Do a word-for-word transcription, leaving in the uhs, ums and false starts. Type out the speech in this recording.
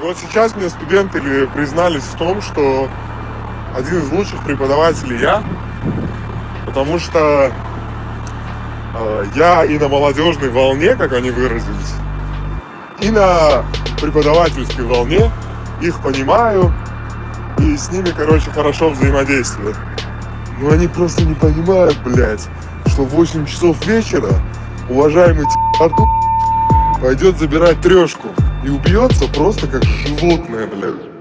И вот сейчас мне студенты признались в том, что один из лучших преподавателей я, потому что э, я и на молодежной волне, как они выразились, и на преподавательской волне их понимаю и с ними, короче, хорошо взаимодействую. Но они просто не понимают, блядь, что в восемь часов вечера уважаемый Артур пойдет забирать трешку и убьется просто как животное, блядь.